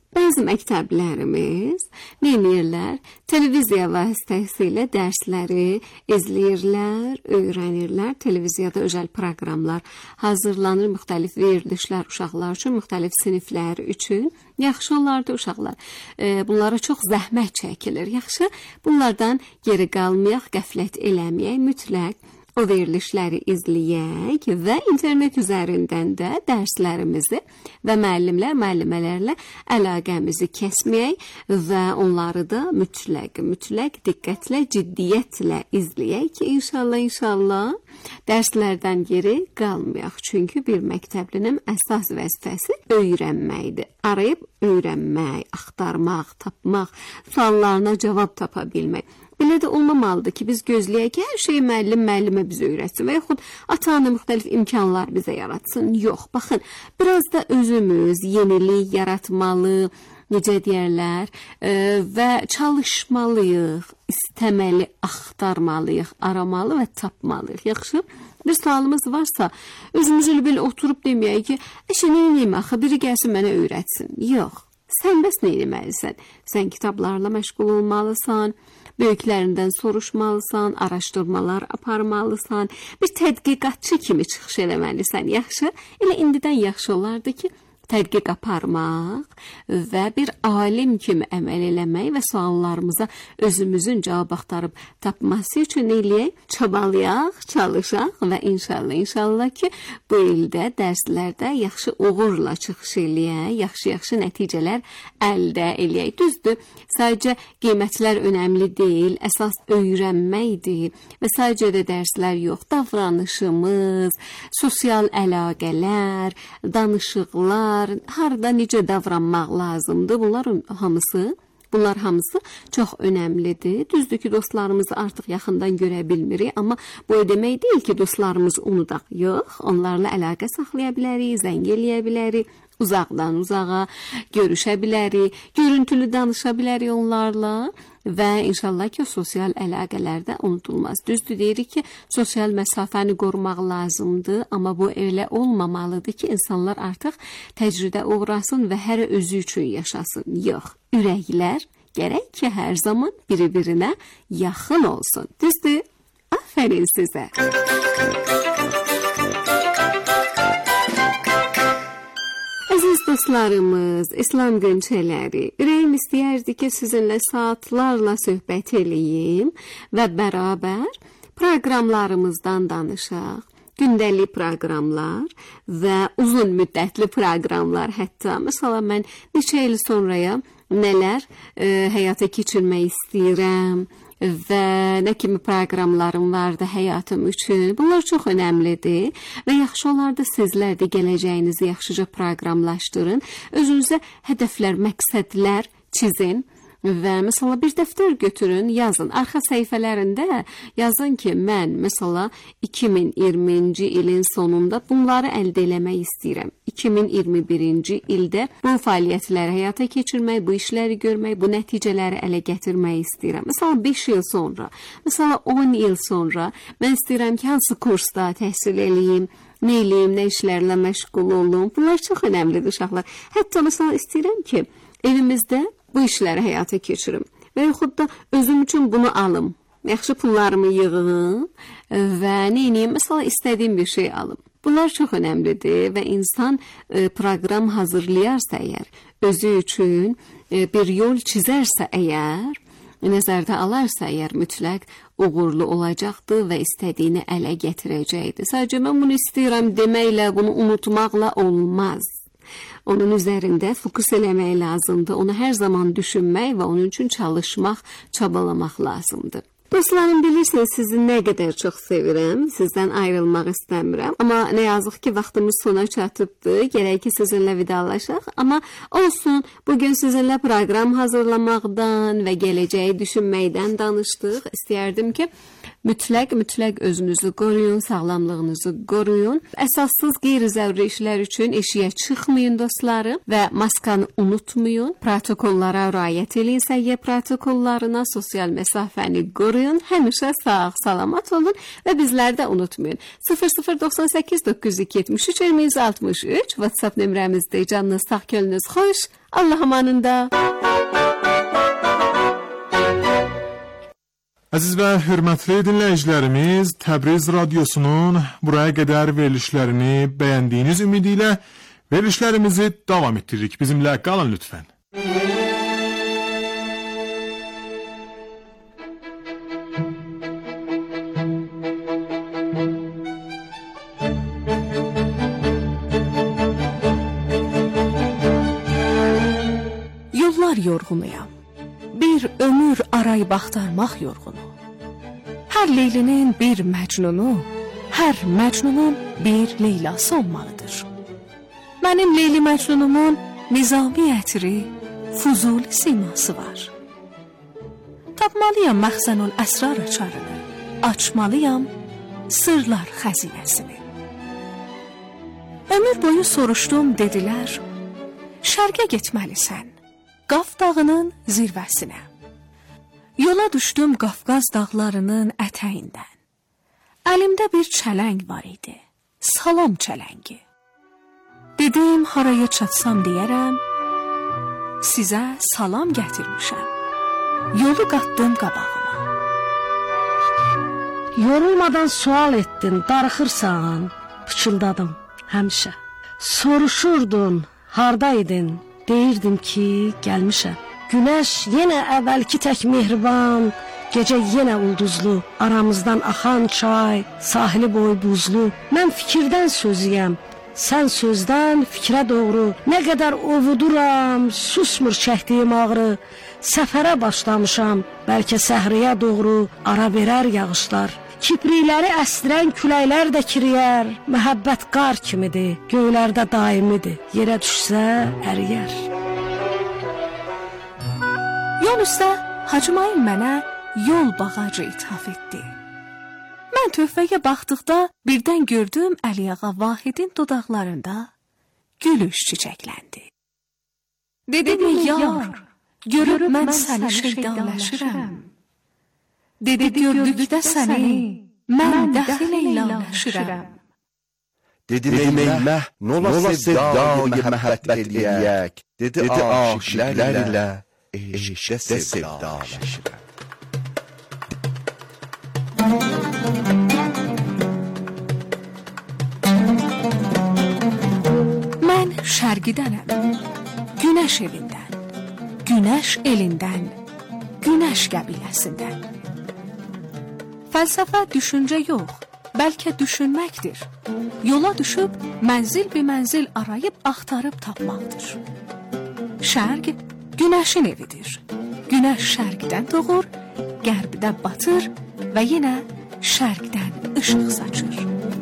Bəzi məktəblərimiz nə edirlər? Televiziya vasitəsilə dərsləri izləyirlər, öyrənirlər. Televiziyada özəl proqramlar hazırlanır, müxtəlif verilişlər uşaqlar üçün, müxtəlif siniflər üçün. Yaxşı olardı uşaqlar. E, bunlara çox zəhmət çəkilir. Yaxşı, bunlardan geri qalmayaq, qəflət eləməyək, mütləq o verilişləri izləyək və internet üzərindən də dərslərimizi və müəllimlər, müəllimələrlə əlaqəmizi kəsməyək və onları da mütləq, mütləq diqqətlə, ciddiyyətlə izləyək ki, inşallah, inşallah dərslərdən geri qalmayaq. Çünki bir məktəblinin əsas vəzifəsi öyrənməkdir. Arayıb öyrənmək, axtarmaq, tapmaq, suallarına cavab tapa bilmək. Belə də olmamalıdır ki, biz gözləyək ki, hər şeyi müəllim müəllimə bizə öyrətsin və yaxud ata-ana müxtəlif imkanlar bizə yaratsın. Yox, baxın, biraz da özümüz yenilik yaratmalı, necə deyərlər, e, və çalışmalıyıq, istəməli, axtarmalıyıq, aramalı və tapmalıyıq. Yaxşı, bir sualımız varsa, özümüzü belə oturub deməyək ki, əşə, nə edeyim axı, biri gəlsin mənə öyrətsin. Yox, sən bəs nə etməlisən? Sən kitablarla məşğul olmalısan, böyüklərindən soruşmalısan, araşdırmalar aparmalısan, bir tədqiqatçı kimi çıxış eləməlisən. Yaxşı, elə indidən yaxşı olardı ki, tədqiq aparmaq və bir alim kimi əməl eləmək və suallarımıza özümüzün cavab axtarıb tapması üçün eləyək, çabalayaq, çalışaq və inşallah, inşallah ki, bu ildə dərslərdə yaxşı uğurla çıxış eləyək, yaxşı-yaxşı nəticələr əldə eləyək. Düzdür, sadəcə qiymətlər önəmli deyil, əsas öyrənməkdir və sadəcə də dərslər yox, davranışımız, sosial əlaqələr, danışıqlar, harda necə davranmaq lazımdır. Bunlar hamısı, bunlar hamısı çox önəmlidir. Düzdür ki, dostlarımızı artıq yaxından görə bilmirik, amma bu demək deyil ki, dostlarımızı unudaq. Yox, onlarla əlaqə saxlaya bilərik, zəng eləyə bilərik, uzaqdan uzağa görüşə bilərik, görüntülü danışa bilərik onlarla və inşallah ki, sosial əlaqələrdə unutulmaz. Düzdür, deyirik ki, sosial məsafəni qorumaq lazımdır, amma bu elə olmamalıdır ki, insanlar artıq təcridə uğrasın və hər özü üçün yaşasın. Yox, ürəklər gərək ki, hər zaman bir-birinə yaxın olsun. Düzdür? Afərin sizə. Əziz dostlarımız, İslam Gönçələri, ürəyim istəyərdi ki, sizinlə saatlarla söhbət eləyim və bərabər proqramlarımızdan danışaq. Gündəlik proqramlar və uzun müddətli proqramlar hətta. Məsələn, mən neçə il sonraya nələr e, həyata keçirmək istəyirəm və nə kimi proqramlarım vardı həyatım üçün. Bunlar çox önəmlidir və yaxşı olardı sizlər də gələcəyinizi yaxşıca proqramlaşdırın. Özünüzə hədəflər, məqsədlər çizin və məsələn bir dəftər götürün, yazın. Arxa səhifələrində yazın ki, mən məsələn iki min iyirminci ilin sonunda bunları əldə eləmək istəyirəm. iki min iyirmi birinci ildə bu fəaliyyətləri həyata keçirmək, bu işləri görmək, bu nəticələri ələ gətirmək istəyirəm. Məsələn beş il sonra, məsələn on il sonra mən istəyirəm ki, hansı kursda təhsil eləyim, nə eləyim, nə işlərlə məşğul olum. Bunlar çox önəmlidir uşaqlar. Hətta məsələn istəyirəm ki, evimizdə bu işləri həyata keçirim və yaxud da özüm üçün bunu alım. Yaxşı pullarımı yığım və nə edeyim, məsələn istədiyim bir şey alım. Bunlar çox önəmlidir və insan e, proqram hazırlayarsa əgər, özü üçün e, bir yol çizərsə əgər, nəzərdə alarsa əgər mütləq uğurlu olacaqdır və istədiyini ələ gətirəcəkdir. Sadəcə mən bunu istəyirəm deməklə, bunu unutmaqla olmaz. Onun üzərində fokus eləmək lazımdır. Onu hər zaman düşünmək və onun üçün çalışmaq, çabalamaq lazımdır. Dostlarım, bilirsiniz sizi nə qədər çox sevirəm, sizdən ayrılmaq istəmirəm. Amma nə yazıq ki, vaxtımız sona çatıbdır, gərək ki sizinlə vidalaşaq. Amma olsun, bugün sizinlə proqram hazırlamaqdan və gələcəyi düşünməkdən danışdıq. İstəyərdim ki, Mütləq, mütləq özünüzü qoruyun, sağlamlığınızı qoruyun. Əsassız qeyri-zəruri işlər üçün eşiyə çıxmayın dostlarım və maskanı unutmayın. Protokollara riayət edin, səhiyyə protokollarına, sosial məsafəni qoruyun. Həmişə sağ, salamat olun və bizləri də unutmayın. sıfır sıfır doxsan səkkiz doqquz yüz yetmiş üç iyirmi altmış üç WhatsApp nömrəmizdə. Canınız sağ, könlünüz xoş. Allah amanında. Əziz və hörmətli dinləyicilərimiz, Təbriz Radiosunun buraya qədər verilişlərini bəyəndiyiniz ümidi ilə verilişlərimizi davam etdiririk. Bizimlə qalın lütfən. Yollar yorğunuyam. Bir ömür arayıb axtarmaq yorğunu. Hər Leylinin bir Məcnunu, hər Məcnunun bir Leylası olmalıdır. Mənim Leyli Məcnunumun nizami ətri, Fuzuli siması var. Tapmalıyam məxzənul əsrar açarını, açmalıyam sırlar xəzinəsini. Ömür boyu soruşdum, dedilər, şərqə getməlisən, Qaf dağının zirvəsinə. Yola düşdüm Qafqaz dağlarının ətəyindən. Əlimdə bir çələng var idi, salam çələngi. Dedim, haraya çatsam deyərəm, sizə salam gətirmişəm. Yolu qatdım qabağıma. Yorulmadan sual etdin, darıxırsan, pıçıldadım həmişə. Soruşurdun, hardaydın, deyirdim ki, gəlmişəm. Günəş yenə əvvəlki tək mehriban, gecə yenə ulduzlu, aramızdan axan çay, sahili boyu buzlu. Mən fikirdən sözüyəm, sən sözdən fikrə doğru. Nə qədər ovuduram, susmur çəkdiyim ağrı. Səfərə başlamışam, bəlkə səhriyə doğru ara verər yağışlar. Kiprikləri əsdirən küləklər də kiriyər. Məhəbbət qar kimidir, göylərdə daimidir. Yerə düşsə əriyər. Yol üstə Hacımayın mənə yol bağacı ithaf etdi. Mən töhfəyə baxdıqda birdən gördüm Əliağa Vahidin dodaqlarında gülüş çiçəkləndi. Dedim, yar, görüb mən səni şeydaləşirəm. Dedi, gördükdə səni mən dəxil eyləşirəm. Dedim, eyləh, nola sevdaya məhəbbət eləyək. Dedi, aşiqlər ilə eşqdə sevdalaşırəm. Mən şərqidənəm, günəş evindən, günəş elindən, günəş qəbiləsindən. Fəlsəfə düşüncə yox, bəlkə düşünməkdir. Yola düşüb mənzil bir mənzil arayıb axtarıb tapmaqdır. Şərq günəşin evidir. Günəş şərqdən doğur, qərbdə batır və yenə şərqdən işıq saçır.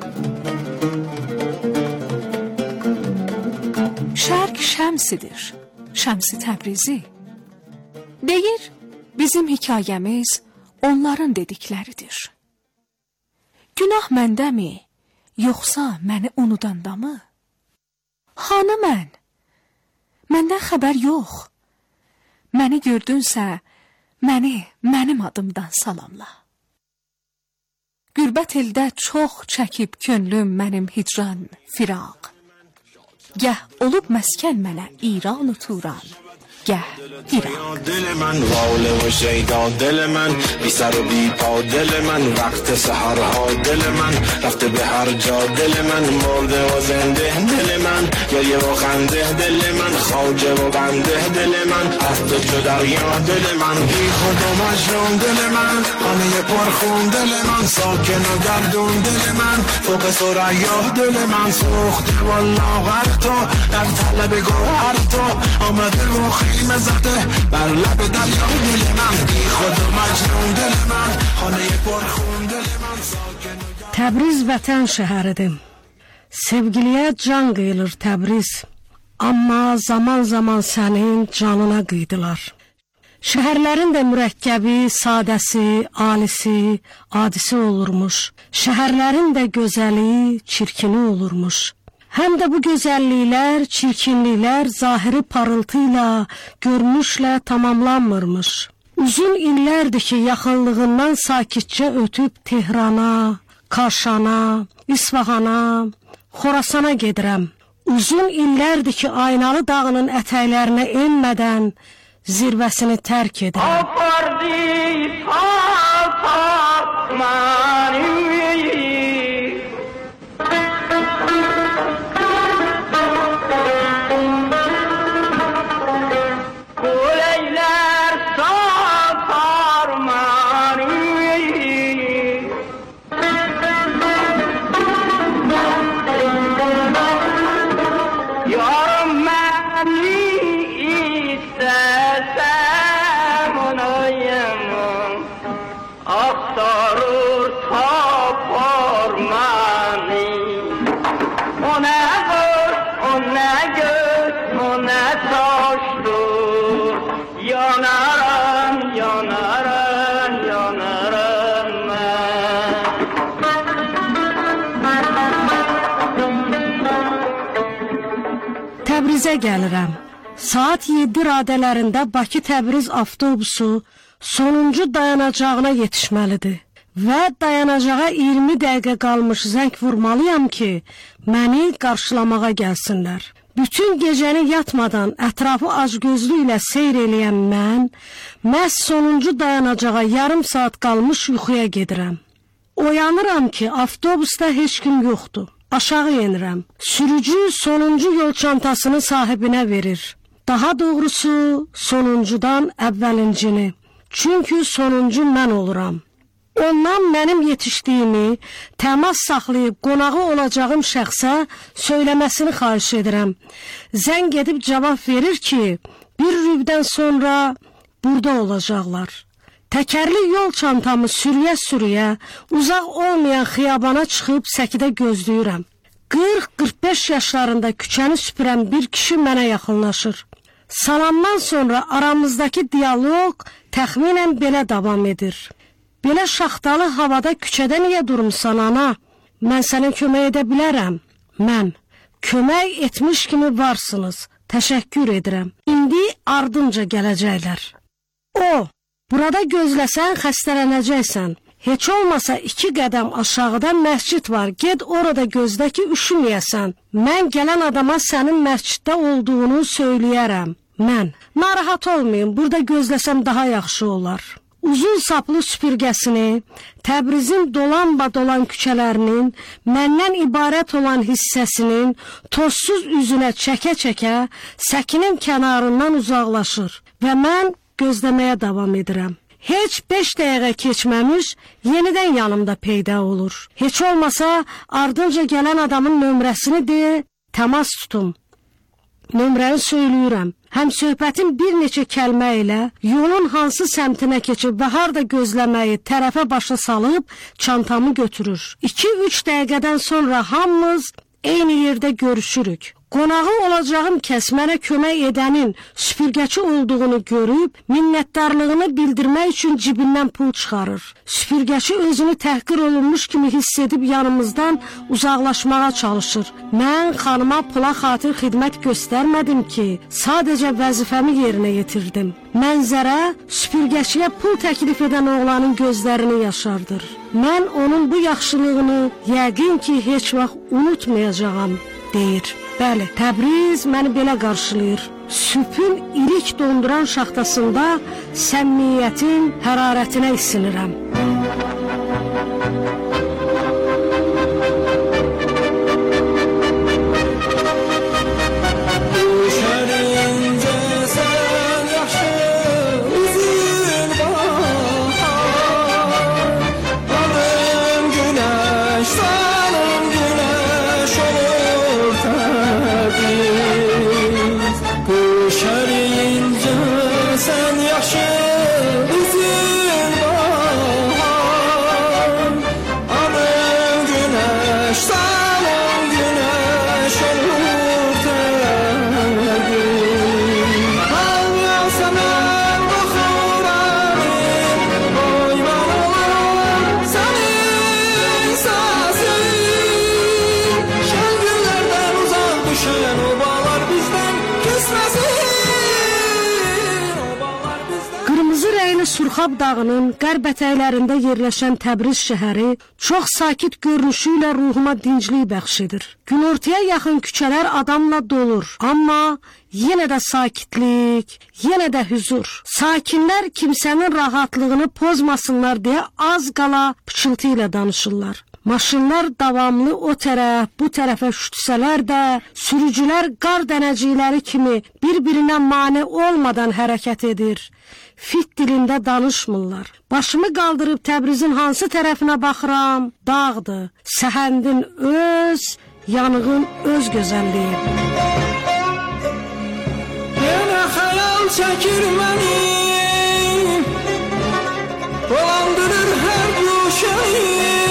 Şərq şəmsidir, şəmsi Təbrizi. Deyir, bizim hekayəmiz onların dedikləridir. Günah məndəmi, yoxsa məni unudandamı? Hanı mən? Məndən xəbər yox. Məni gördünsə, məni mənim adımdan salamla. Qürbət eldə çox çəkib könlüm mənim hicran, firaq. Gəh olub məskən mənə İran Turan, gəh İran. دل من واله و شیدا دل من بی سر و بی پا دل من وقت سحرها دل من رفته به هر جا دل من مرده و زنده دل من گریه و خنده دل من خواجه و بنده دل من از تو چو دریا دل من بی خود و مجنون دل من خانه پرخون دل من ساکن و گردون دل من فوق ثریا دل من سوخته و لاغر تو در طلب گوهر تو آمده و خیمه زده بر لب دریا دل من بی خود و məcnun dil mən xanəyə porxun dil mən sakin. Təbriz vətən şəhəridir. Sevgiliyə can qıyılır Təbriz. Amma zaman zaman sənin canına qıydılar. Şəhərlərin də mürəkkəbi, sadəsi, alisi, adisi olurmuş. Şəhərlərin də gözəli, çirkini olurmuş. Həm də bu gözəlliklər, çirkinliklər zahiri parıltı ilə, görünüşlə tamamlanmırmış. Uzun illərdir ki, yaxınlığından sakitcə ötüb Tehrana, Kaşana, İsfahana, Xorasana gedirəm. Uzun illərdir ki, Aynalı dağının ətəklərinə enmədən zirvəsini tərk edirəm. Apardi, apar, mani. Təbrizə gəlirəm. Saat yeddi radələrində Bakı-Təbriz avtobusu sonuncu dayanacağına yetişməlidir. Və dayanacağa iyirmi dəqiqə qalmış zəng vurmalıyam ki, məni qarşılamağa gəlsinlər. Bütün gecəni yatmadan ətrafı acgözlü ilə seyr eləyən mən, məhz sonuncu dayanacağa yarım saat qalmış yuxuya gedirəm. Oyanıram ki, avtobusda heç kim yoxdur. Aşağı yenirəm. Sürücü sonuncu yol çantasını sahibinə verir. Daha doğrusu sonuncudan əvvəlincini. Çünki sonuncu mən oluram. Ondan mənim yetişdiyimi, təmas saxlayıb qonağı olacağım şəxsə söyləməsini xahiş edirəm. Zəng edib cavab verir ki, bir rübdən sonra burada olacaqlar. Təkərli yol çantamı sürüyə-sürüyə uzaq olmayan xiyabana çıxıb səkidə gözləyirəm. qırx qırx beş yaşlarında küçəni süpürən bir kişi mənə yaxınlaşır. Salamdan sonra aramızdakı diyaloq təxminən belə davam edir. Belə şaxtalı havada küçədə niyə durmuşsan ana? Mən sənə kömək edə bilərəm. Mən, kömək etmiş kimi varsınız. Təşəkkür edirəm. İndi ardınca gələcəklər. O, burada gözləsən xəstələnəcəksən. Heç olmasa iki qədəm aşağıda məscid var. Ged orada gözlə ki, üşüməyəsən. Mən gələn adama sənin məsciddə olduğunu söyləyərəm. Mən, narahat olmayın, burada gözləsəm daha yaxşı olar. Uzun saplı süpürgəsini, Təbrizin dolan-badolan küçələrinin, məndən ibarət olan hissəsinin tozsuz üzünə çəkə-çəkə səkinin kənarından uzaqlaşır və mən gözləməyə davam edirəm. Heç beş dəqiqə keçməmiş yenidən yanımda peyda olur. Heç olmasa ardınca gələn adamın nömrəsini deyə təmas tutum. Nömrəni söyləyirəm. Həm söhbətin bir neçə kəlmə ilə yolun hansı səmtinə keçib və harda gözləməyi tərəfə başa salıb çantamı götürür. iki üç dəqiqədən sonra hamımız eyni yerdə görüşürük. Qonağı olacağım kəs mənə kömək edənin süpürgəçi olduğunu görüb, minnətdarlığını bildirmək üçün cibindən pul çıxarır. Süpürgəçi özünü təhqir olunmuş kimi hiss edib yanımızdan uzaqlaşmağa çalışır. Mən xanıma pula xatir xidmət göstərmədim ki, sadəcə vəzifəmi yerinə yetirdim. Mənzərə süpürgəçiyə pul təklif edən oğlanın gözlərini yaşardır. Mən onun bu yaxşılığını yəqin ki, heç vaxt unutmayacağam, deyir. Bəli, Təbriz məni belə qarşılayır. Süpün ilik donduran şaxtasında səmimiyyətin hərarətinə isinirəm. bizden, o bağlar bizden kesmesin. Qırmızı rəngli Surxab dağının qərb ətəklərində yerləşən Təbriz şəhəri çox sakit görünüşü ilə ruhuma dinclik bəxş edir. Günortaya yaxın küçələr adamla dolur, amma yenə də sakitlik, yenə də huzur. Sakinlər kimsənin rahatlığını pozmasınlar deyə az qala pıçıltı ilə danışırlar. Maşınlar davamlı o tərəf, bu tərəfə şütsələr də, sürücülər qar dənəcikləri kimi bir-birinə mane olmadan hərəkət edir. Fit dilində danışmırlar. Başımı qaldırıb Təbrizin hansı tərəfinə baxıram? Dağdır, səhəndin öz, yanığın öz gözəlliyi. Yenə xəyal çəkir məni, dolandırır hər guşəyi.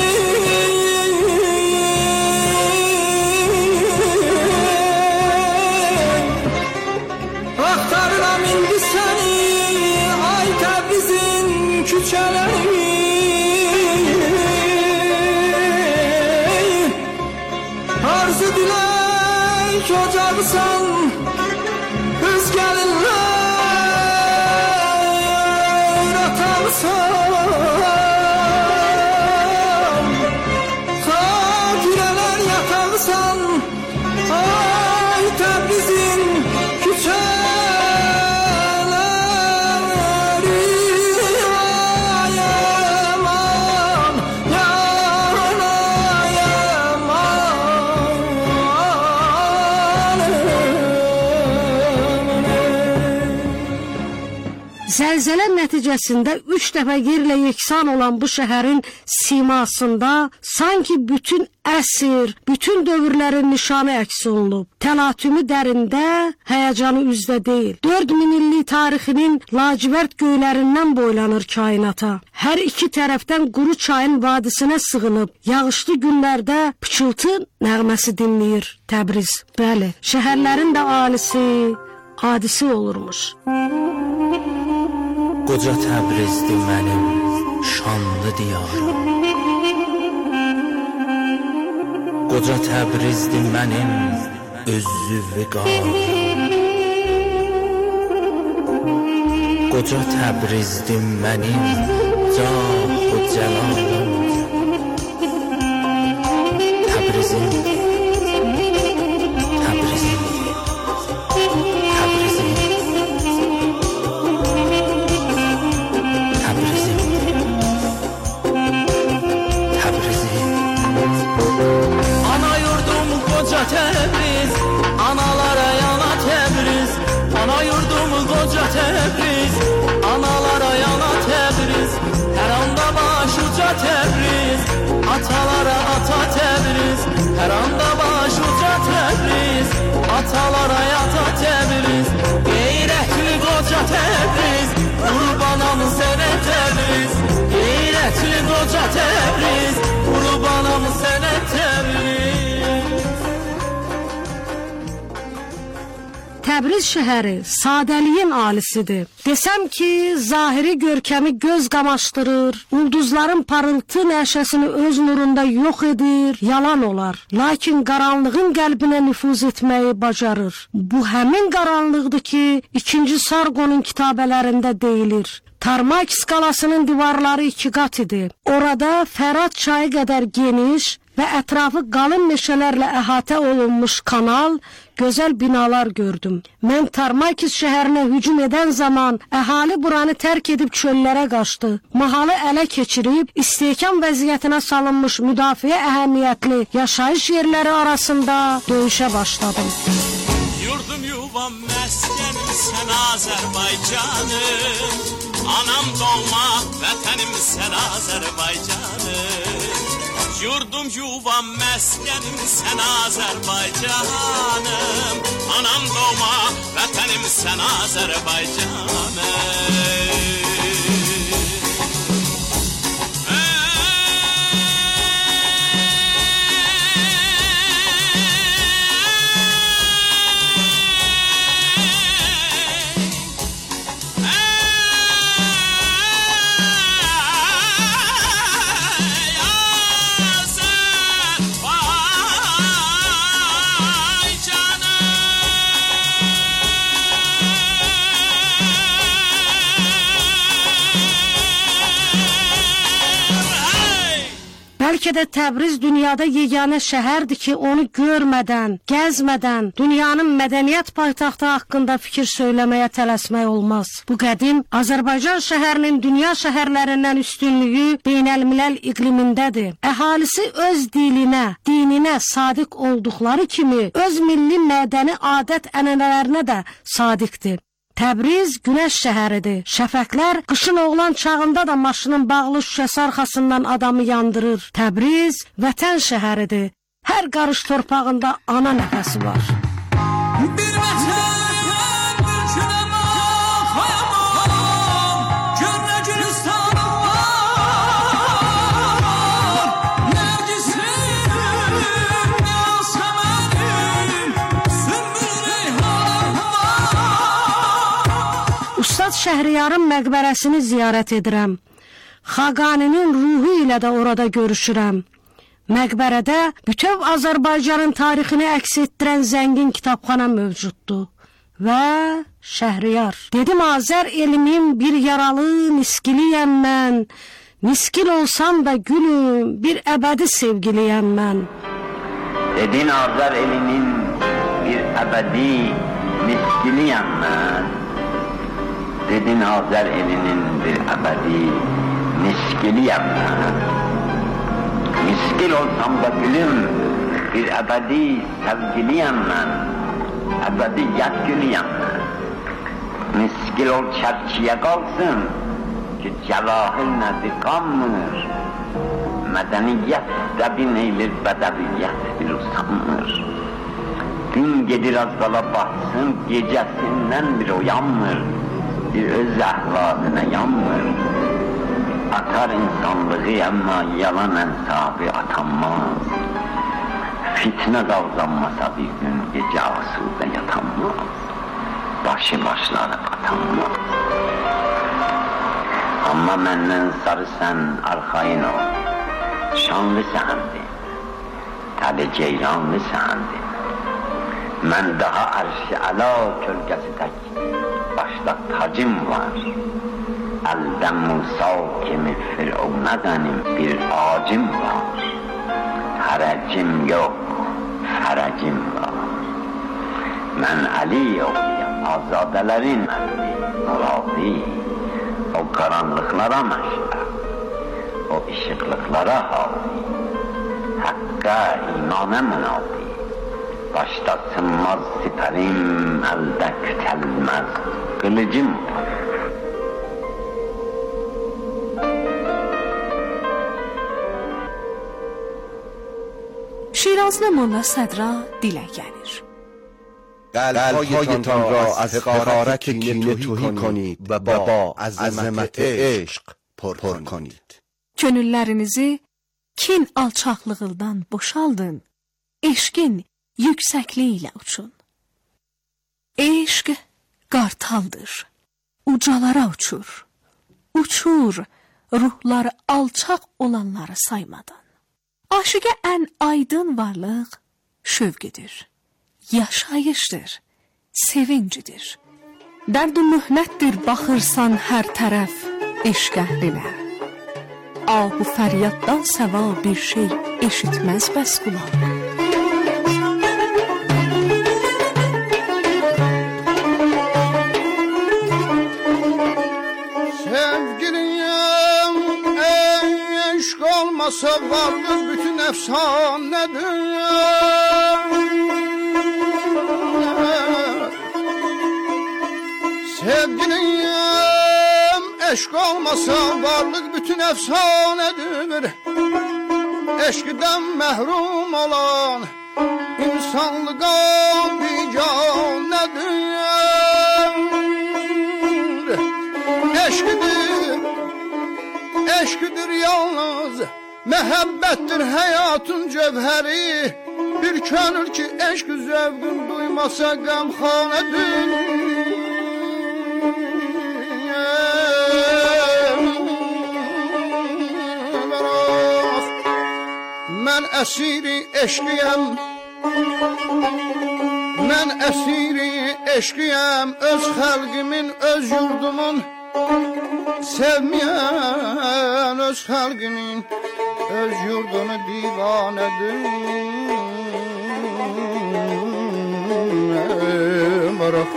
Axtarıram indi səni, ay Təbrizin küçələri. Arzu dilək ocaqsan, qız gəlinlər atarsan, xatirələr yataqsan, ay Təbrizin küçələri. Zəlzələ nəticəsində üç dəfə yerlə yeksan olan bu şəhərin simasında sanki bütün əsr, bütün dövrlərin nişanı əks olunub. Təlatümü dərində, həyəcanı üzdə deyil. dörd min illik tarixinin lacivərd göylərindən boylanır kainata. Hər iki tərəfdən quru çayın vadisinə sığınıb, yağışlı günlərdə pıçıltı nəğməsi dinləyir Təbriz. Bəli, şəhərlərin də alisi, adisi olurmuş. Qoca Təbrizdir mənim şanlı diyarım. Qoca Təbrizdir mənim özü vüqarım. Qoca Təbrizdir mənim cah-ı cəlalım. Təbrizim, Təbrizim, Təbrizim. Təbriz, analara yana Təbriz, ana yurdumu qoca Təbriz, analara yana Təbriz, hər anda baş uca Təbriz, atalara ata Təbriz, hər anda baş uca Təbriz, atalara yata Təbriz, qeyrətli qoca Təbriz, qurbanam sənə Təbriz, qeyrətli qoca Təbriz, qurbanam sənə Təbriz. Təbriz şəhəri sadəliyin alisidir. Desəm ki, zahiri görkəmi göz qamaşdırır, ulduzların parıltı nəşəsini öz nurunda yox edir, yalan olar. Lakin qaranlığın qəlbinə nüfuz etməyi bacarır. Bu həmin qaranlıqdır ki, ikinci Sargonun kitabələrində deyilir. Tarmakis qalasının divarları iki qat idi. Orada Fərat çayı qədər geniş və ətrafı qalın meşələrlə əhatə olunmuş kanal, gözəl binalar gördüm. Mən Tarmakis şəhərinə hücum edən zaman əhali buranı tərk edib çöllərə qaçdı. Mahalı ələ keçirib istehkam vəziyyətinə salınmış müdafiə əhəmiyyətli yaşayış yerləri arasında döyüşə başladım. Yurdum yuvam məskənim sən Azərbaycanım, anam doğma vətənim sən Azərbaycanım. Yurdum yuvam məskənim sən Azərbaycanım, anam doğma vətənim sən Azərbaycanım. Canım Bəlkə də Təbriz dünyada yeganə şəhərdir ki, onu görmədən, gəzmədən dünyanın mədəniyyət paytaxtı haqqında fikir söyləməyə tələsmək olmaz. Bu qədim Azərbaycan şəhərinin dünya şəhərlərindən üstünlüyü beynəlmiləl iqlimindədir. Əhalisi öz dilinə, dininə sadiq olduqları kimi öz milli mədəni adət-ənənələrinə də sadiqdir. Təbriz günəş şəhəridir. Şəfəqlər qışın oğlan çağında da maşının bağlı şüşəsi arxasından adamı yandırır. Təbriz vətən şəhəridir. Hər qarış torpağında ana nəfəsi var. Bir vətən, bir künəmə xayamam, gör nə gülüstanım var. Nərgisim, nə səmərim, sümbül reyhanım var. Ustad Şəhriyarın məqbərəsini ziyarət edirəm. Xaqaninin ruhu ilə də orada görüşürəm. Məqbərədə bütöv Azərbaycanın tarixini əks etdirən zəngin kitabxana mövcuddur. Və Şəhriyar. Dedim Azər elimin bir yaralı niskiliyəm mən. Niskil olsam da gülüm, bir əbədi sevgiliyəm mən. Dedin Azər elimin bir əbədi niskiliyəm mən. Dedin Azər elinin bir əbədi niskiliyəm mən. Miskil olsam da gülüm, bir əbədi sevgiliyəm mən. Əbədiyyət gülüyəm mən. Miskil ol çərkiyə qalsın ki, cəlahil nəzi qanmır. Mədəniyyət dəbin eylir, bədəviyyət bir usanmır. Gün gedir az qala batsın, gecəsindən bir oyanmır. Bir öz əhlakına yanmır. Atar insanlığı ama yalan ensabı atanmaz. Fitne kavzanmasa bir gün gece asude yatanmaz. Başı başları atanmaz. Ama menden sarı sen arxayın ol. Şanlı sendin. Tabi ceyranlı sendin. Ben daha arş-ı ala kölgesi tek. Başta tacım var. Əldən Musa kimi Firavuna qənim bir ağacım var. Hərəcim yox, fərəcim var. Mən Əli oğluyam, azadələrin Əli, Muradi. O qaranlıqlara məşğə, o işıqlıqlara hali. Həqqə, imana münafi. Başda sınmaz sipərim, əldə kütəlməz qılıcım var. شیرازlı Molla Sədra dilə gəlir. قلب‌هایتان را از حقارت کینه تهی کنید و با عظمت عشق پر کنید. Könüllərinizi kin alçaqlığından boşaldın, eşqin yüksəkliyi ilə uçun. Eşq qartaldır, ucalara uçur, uçur ruhları alçaq olanları saymadan. Aşıqə ən aydın varlıq şövqüdür, yaşayışdır, sevincidir. Dərd-ü mühnətdir baxırsan hər tərəf eşq əhlinə. Ah-u fəryaddan səva bir şey eşitməz bəs qulaq. Sevgiliyim, ey eşq olmasa varlıq bütün əfsanədir. Sevgiliyim, eşq olmasa varlıq bütün əfsanədir. Eşqdən məhrum olan insanlığa biganədir. Eşqdir, eşqdir yalnız, məhəbbətdir həyatın cövhəri. Bir könül ki eşq zövqün duymasa qəmxanədir. Mən əsiri eşqiyəm, mən əsiri eşqiyəm, öz xalqimin, öz yurdumun sevməyən, öz xalqimin, öz yurdunu divanədir. Maraq.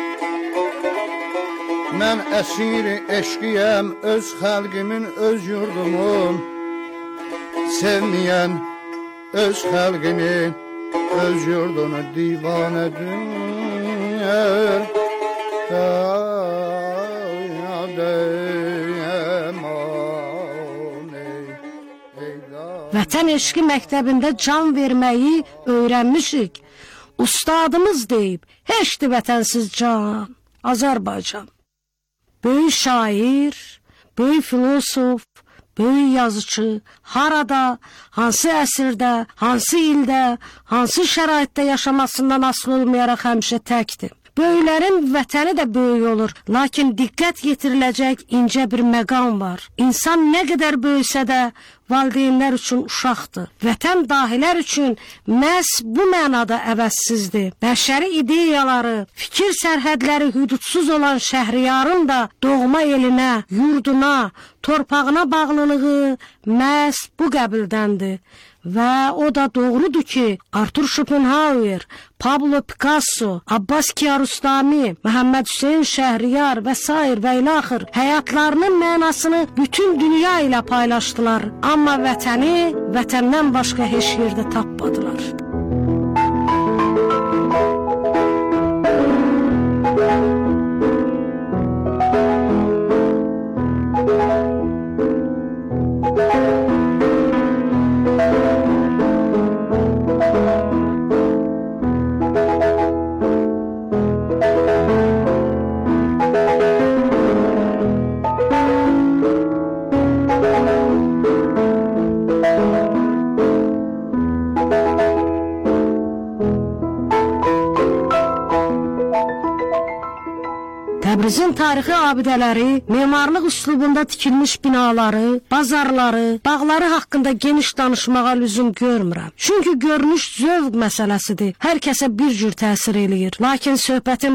Mən əsiri eşqiyəm, öz xalqimin, öz yurdumun. Sevməyən öz xalqini, öz yurdunu divanədir. Vətən eşqi məktəbində can verməyi öyrənmişik. Ustadımız deyib, heçdir vətənsiz can, Azərbaycan. Böyük şair, böyük filosof, böyük yazıcı harada, hansı əsrdə, hansı ildə, hansı şəraitdə yaşamasından asılı olmayaraq həmişə təkdir. Böyüklərin vətəni də böyük olur, lakin diqqət yetiriləcək incə bir məqam var. İnsan nə qədər böyüsə də valideynlər üçün uşaqdır. Vətən dahilər üçün məhz bu mənada əvəzsizdir. Bəşəri ideyaları, fikir sərhədləri hüdudsuz olan Şəhriyarın da doğma elinə, yurduna, torpağına bağlılığı məhz bu qəbildəndir. Və o da doğrudur ki, Artur Schopenhauer, Pablo Picasso, Abbas Kiarostami, Məhəmməd Hüseyn Şəhriyar və sair və ilaxır həyatlarının mənasını bütün dünya ilə paylaşdılar. Amma vətəni vətəndən başqa heç yerdə tapmadılar. Təbrizin tarixi abidələri, memarlıq üslubunda tikilmiş binaları, bazarları, bağları haqqında geniş danışmağa lüzum görmürəm. Çünki görünüş zövq məsələsidir. Hər kəsə bir cür təsir eləyir. Lakin söhbətin